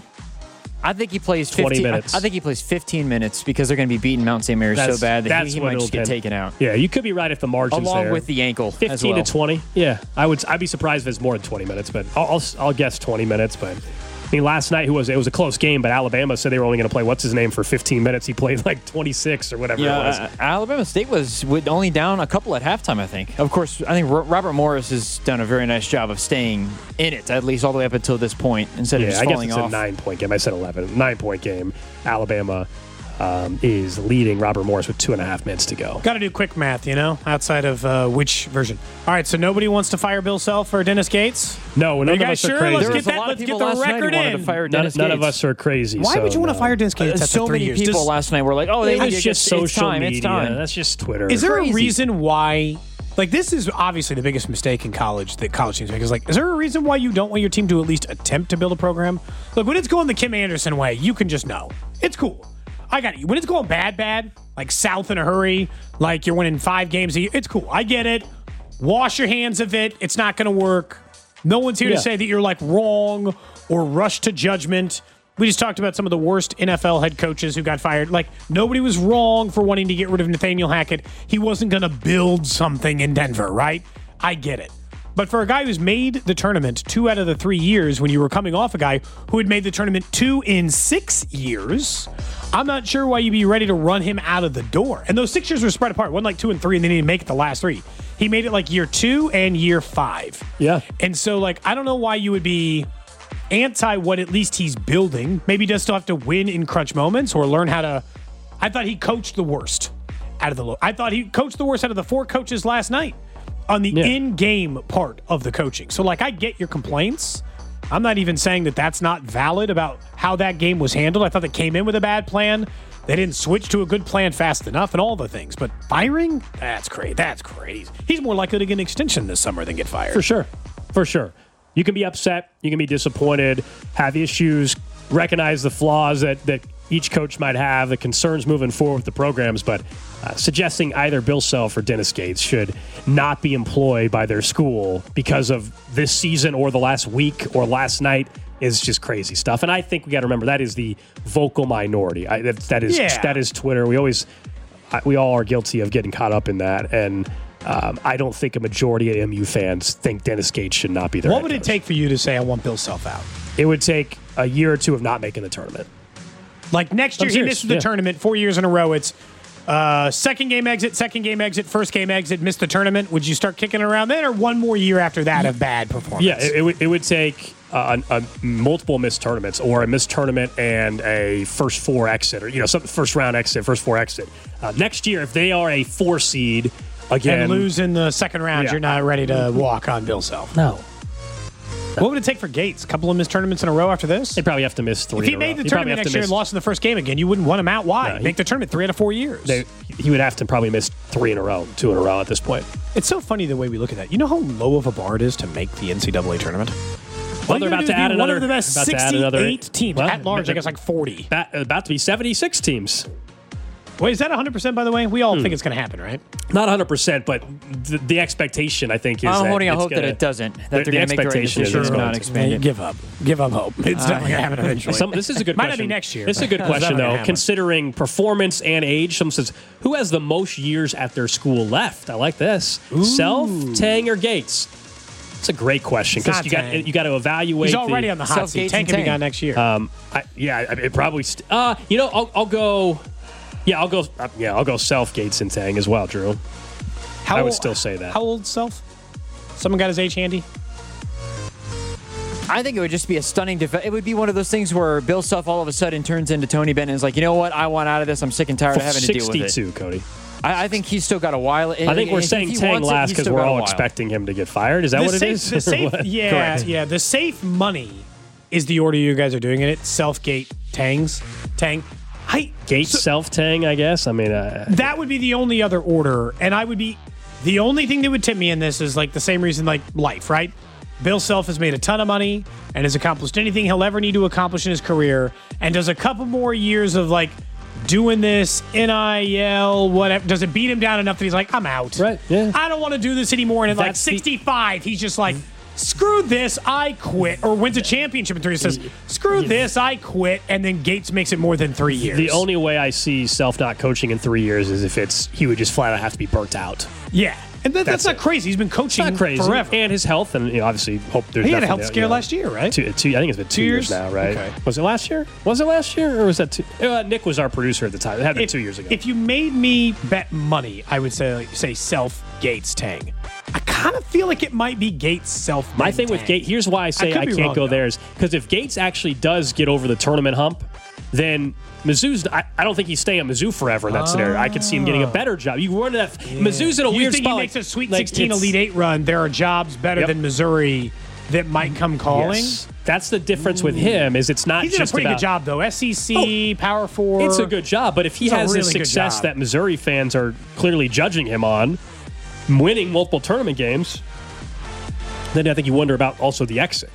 I think he plays twenty fifteen minutes. I think he plays fifteen minutes because they're going to be beating Mount Saint Mary's That's- so bad that that's he, he what might it'll just get depend. taken out. Yeah, you could be right if the margins Along there. with the ankle as fifteen well. to twenty. Yeah, I would. I'd be surprised if it's more than twenty minutes, but I'll, I'll, I'll guess twenty minutes. But I mean, last night who was it? Was a close game, but Alabama said they were only going to play what's his name for fifteen minutes. He played like twenty-six or whatever Yeah, it was. uh, Alabama State was with only down a couple at halftime, I think. Of course, I think Ro- Robert Morris has done a very nice job of staying in it, at least all the way up until this point, instead of yeah, just I guess falling it's off. a nine-point game. I said eleven. Nine-point game. Alabama um, is leading Robert Morris with two and a half minutes to go. Got to do quick math, you know, outside of uh, which version. All right, so nobody wants to fire Bill Self or Dennis Gates? No, Are none you of guys us are sure? crazy. Let's There get was a that. lot of Let's get people the last night who record wanted in. to fire None, Dennis none of Gates. us are crazy. Why so would you want to no. fire Dennis Gates Uh, after so three many years? people Does- last night were like, "Oh, they It need was to just get, it's social time, media. It's time." That's just Twitter. Is there Crazy. a reason why? Like, this is obviously the biggest mistake in college that college teams make. Is like, is there a reason why you don't want your team to at least attempt to build a program? Look, when it's going the Kim Anderson way, you can just know it's cool. I got you. When it's going bad, bad, like South in a hurry, like you're winning five games a year, it's cool. I get it. Wash your hands of it. It's not going to work. No one's here Yeah. to say that you're like wrong or rush to judgment. We just talked about some of the worst N F L head coaches who got fired. Like, nobody was wrong for wanting to get rid of Nathaniel Hackett. He wasn't going to build something in Denver, right? I get it. But for a guy who's made the tournament two out of the three years, when you were coming off a guy who had made the tournament two in six years, I'm not sure why you'd be ready to run him out of the door. And those six years were spread apart. One like two and three, and then he didn't make it the last three. He made it like year two and year five. Yeah. And so, like, I don't know why you would be anti what at least he's building. Maybe he does still have to win in crunch moments or learn how to. I thought he coached the worst out of the. lo- I thought he coached the worst out of the four coaches last night on the Yeah. in-game part of the coaching. So, like, I get your complaints. I'm not even saying that that's not valid about how that game was handled. I thought they came in with a bad plan. They didn't switch to a good plan fast enough and all the things. But firing? That's crazy. That's crazy. He's more likely to get an extension this summer than get fired. For sure. For sure. You can be upset. You can be disappointed, have issues, recognize the flaws that, that each coach might have, the concerns moving forward with the programs. But uh, suggesting either Bill Self or Dennis Gates should not be employed by their school because of this season or the last week or last night is just crazy stuff. And I think we got to remember that is the vocal minority. I, that, that is Yeah. that is Twitter. We always I, we all are guilty of getting caught up in that. And um, I don't think a majority of M U fans think Dennis Gates should not be there. What would it take for you to say I want Bill Self out? It would take a year or two of not making the tournament. Like next year, I'm he serious, misses the yeah. tournament four years in a row. It's uh, second game exit, second game exit, first game exit, missed the tournament. Would you start kicking it around then, or one more year after that of bad performance? Yeah, it, it, would, it would take uh, a, a multiple missed tournaments, or a missed tournament and a first four exit, or you know, some first round exit, first four exit. Uh, next year, if they are a four seed again, and lose in the second round, Yeah. you're not ready to walk on Bill Self. No. What would it take for Gates? A couple of missed tournaments in a row after this? They'd probably have to miss three. If he in a made row. the He'd tournament probably have next to year miss- and lost in the first game again, you wouldn't want him out. Why? No, he- Make the tournament three out of four years. They, he would have to probably miss three in a row, two in a row at this point. It's so funny the way we look at that. You know how low of a bar it is to make the N C double A tournament? Well, they're about to add one another. of the best about to add another sixty-eight teams. Well, At large, I guess like forty. About, about to be seventy-six teams. Wait, is that one hundred percent, by the way? We all Hmm. think it's going to happen, right? Not one hundred percent, but the, the expectation, I think, is I'm that holding out it's hope that gonna- it doesn't, that the, they're the gonna make the right expectation is decision it's and going not to. expand it. Give up. Give up hope. It's Uh, definitely going to happen eventually. Some, this is a good Might question. not be next year. This is a good It's question, definitely though. gonna happen. Considering performance and age, someone says, who has the most years at their school left? I like this. Self, Tang, or Gates? It's a great question It's not because you got Tang. you got to evaluate. He's already the, on the hot seat. Tank can be gone next year. Um, I, yeah, I- it probably. St- uh, you know, I'll, I'll go. Yeah, I'll go. Uh, yeah, I'll go Self, Gates, and Tang as well, Drew. How I would old- still say that. How old Self? Someone got his age handy? I think it would just be a stunning. Def- it would be one of those things where Bill Self all of a sudden turns into Tony Bennett and is like, you know what? I want out of this. I'm sick and tired of having to deal with it. sixty-two, Cody. I, I think he's still got a while. I think we're If saying he Tang wants it, last he's because still we're got a all while. expecting him to get fired. Is that The what safe, it is? The safe, What? yeah, Correct. yeah. The safe money is the order you guys are doing it. Self, Gate, Tangs, Tang. I, Gates, so- Self, Tang. I guess. I mean, uh, That would be the only other order, and I would be the only thing that would tip me in this is like the same reason like life, right? Bill Self has made a ton of money and has accomplished anything he'll ever need to accomplish in his career, and does a couple more years of like doing this N I L, whatever. Does it beat him down enough that he's like, I'm out. Right. Yeah. I don't want to do this anymore. And at like That's the- sixty-five, he's just like, screw this, I quit. Or wins a championship in three years, says, screw this, I quit. And then Gates makes it more than three years. the only way I see Self not coaching in three years is if it's he would just flat out have to be burnt out. Yeah. And that, that's, That's not it. crazy. He's been coaching It's not crazy. forever. And his health, and you know, obviously, hope there's He had a nothing health there, scare you know. last year, right? Two, two, I think it's been two, Two years? years? now, right? Okay. Was it last year? Was it last year, or was that two? Uh, Nick was our producer at the time. It had been If- two years ago. If you made me bet money, I would say say Self, Gates, Tang. I kind of feel like it might be Gates, Self. My then thing with Tang. Gates, here's why I say could I, be can't wrong, go though. there is because if Gates actually does get over the tournament hump, then Mizzou's. I, I don't think he's staying at Mizzou forever in that scenario. I could see him getting a better job. You run that Mizzou's in a You weird think spot. he makes a Sweet like, sixteen it's- Elite Eight run? There are jobs better Yep. than Missouri that might come calling. Yes. That's the difference with him. Is it's not He's doing a just pretty about, good job though. S E C, Power Four. It's a good job, but if he It's a has the really good success job. that Missouri fans are clearly judging him on, winning multiple tournament games, then I think you wonder about also the exit.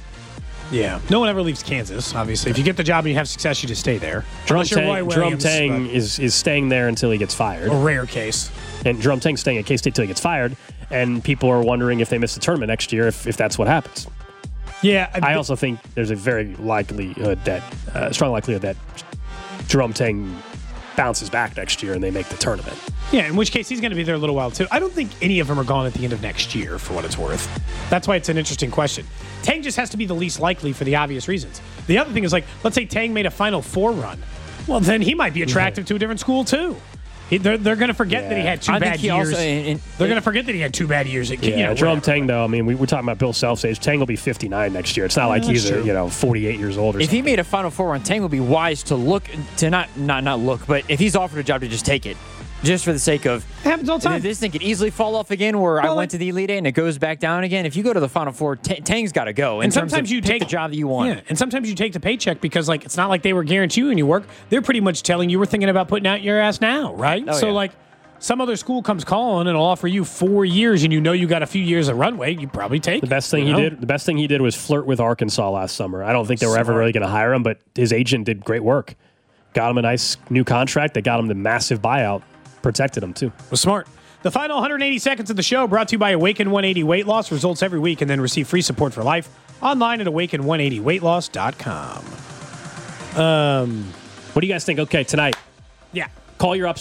Yeah. No one ever leaves Kansas. Obviously, if you get the job and you have success, you just stay there. Drum Unless you're Roy Tang, Drum Williams, Tang but is, is staying there until he gets fired. a rare case. And Drum Tang's staying at K-State until he gets fired. And people are wondering if they miss the tournament next year, if, if that's what happens. Yeah. I also think there's a very likelihood that, uh, strong likelihood that Drum Tang bounces back next year and they make the tournament. Yeah, in which case he's going to be there a little while too. I don't think any of them are gone at the end of next year, for what it's worth. That's why it's an interesting question. Tang just has to be the least likely for the obvious reasons. The other thing is, like, let's say Tang made a Final Four run. Well, then he might be attractive to a different school too. He, they're they're going to forget that he had two I think bad he years. also- and- and- they're going to forget that he had two bad years. At, Yeah, you know, Drum whatever. Tang, though, I mean, we, we're talking about Bill Self's age. Tang will be fifty-nine next year. It's not like that's he's, a, true. you know, forty-eight years old or If something. he made a Final Four run, Tang would be wise to look to not not not look, but if he's offered a job to just take it, just for the sake of It happens all the time. this thing could easily fall off again. Where I Well, went like- to the Elite Eight and it goes back down again. If you go to the Final Four, Ta- Tang's got to go. In And terms sometimes of you pick take the job that you want. Yeah, and sometimes you take the paycheck because, like, it's not like they were guaranteeing you work. They're pretty much telling you we're thinking about putting out your ass now, right? Oh, so, yeah. like, some other school comes calling and will offer you four years, and you know you got a few years of runway. You probably take The best thing you he know? did, the best thing he did was flirt with Arkansas last summer. I don't think they were ever Smart. really going to hire him, but his agent did great work. Got him a nice new contract. They got him the massive buyout. Protected him, too. Was smart. The final one hundred eighty seconds of the show brought to you by Awaken one eighty Weight Loss. Results every week, and then receive free support for life online at awaken one eighty weight loss dot com. Um, What do you guys think? Okay, tonight, yeah. call your upset.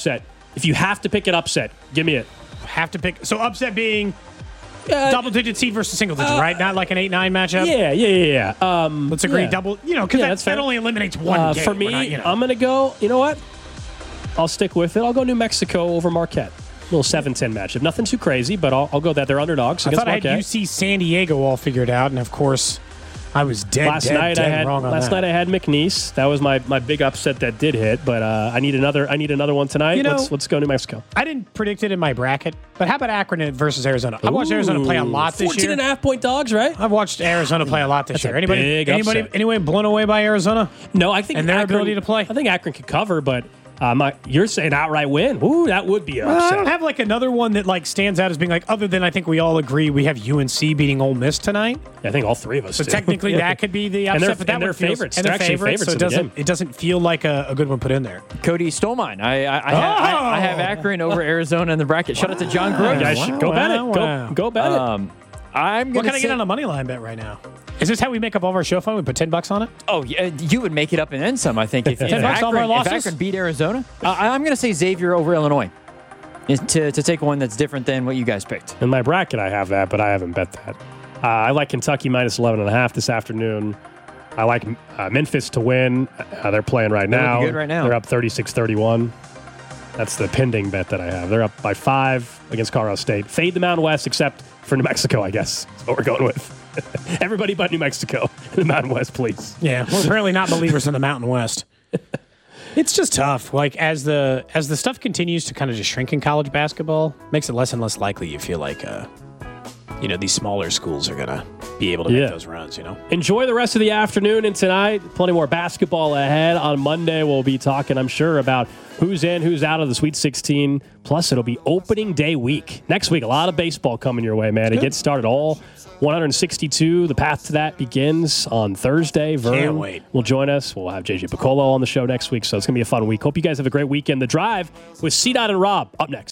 If you have to pick an upset, give me it. Have to pick. So upset being uh, double-digit seed versus single-digit, uh, right? Not like an eight nine matchup? Yeah, yeah, yeah, yeah. Um, Let's agree yeah. double, you know, because yeah, that, that only eliminates one uh, game. For me, not, you know. I'm going to go, you know what? I'll stick with it. I'll go New Mexico over Marquette. A little seven ten matchup. Nothing too crazy, but I'll, I'll go that. They're underdogs I against thought I Marquette. had U C San Diego all figured out, and of course, I was dead, last dead, night dead I had, wrong on Last that. night I had McNeese. That was my, my big upset that did hit, but uh, I need another I need another one tonight. You know, let's let's go New Mexico. I didn't predict it in my bracket, but how about Akron versus Arizona? I've watched Arizona play a lot this fourteen year. and a half point dogs, right? I've watched Arizona play a lot this That's year. a Anybody, big anybody, upset. anyway blown away by Arizona? No, I think and their Akron, ability to play. I think Akron could cover, but uh, my, you're saying outright win. Ooh, that would be an Well, I upset. don't have like another one that like stands out as being like other than I think we all agree we have U N C beating Ole Miss tonight. Yeah, I think all three of us. So do. technically that could be the upset, and they're, but that and they're one feels, favorites. And they're, they're actually favorites, favorites. so it of the doesn't game. it doesn't feel like a, a good one put in there. Cody stole mine. I I, I, have, I, I have Akron over Arizona in the bracket. Shout out to John Gross. You guys should go bet it. wow. Go go bet it. Um, I'm What gonna can I say, get on a money line bet right now? Is this how we make up all of our show fund? We put ten bucks on it. Oh, yeah, you would make it up and then some. I think if, if, ten bucks off Akron, our if losses? Akron beat Arizona, uh, I'm going to say Xavier over Illinois is to to take one that's different than what you guys picked. In my bracket, I have that, but I haven't bet that. Uh, I like Kentucky minus eleven and a half this afternoon. I like uh, Memphis to win. Uh, they're playing right They're now. looking good right now. They're up thirty-six thirty-one. That's the pending bet that I have. They're up by five against Colorado State. Fade the Mountain West, except for New Mexico, I guess. That's what we're going with. Everybody but New Mexico. The Mountain West, please. Yeah, we're apparently not believers in the Mountain West. It's just tough. Like as the as the stuff continues to kind of just shrink in college basketball, makes it less and less likely you feel like uh, you know, these smaller schools are gonna be able to Yeah. make those runs. You know. Enjoy the rest of the afternoon and tonight. Plenty more basketball ahead. On Monday, we'll be talking, I'm sure, about who's in, who's out of the Sweet sixteen. Plus, it'll be opening day week. Next week, a lot of baseball coming your way, man. It gets started all one hundred sixty-two. The path to that begins on Thursday. Vern Can't wait. will join us. We'll have J J Piccolo on the show next week, so it's going to be a fun week. Hope you guys have a great weekend. The Drive with C-Dot and Rob up next.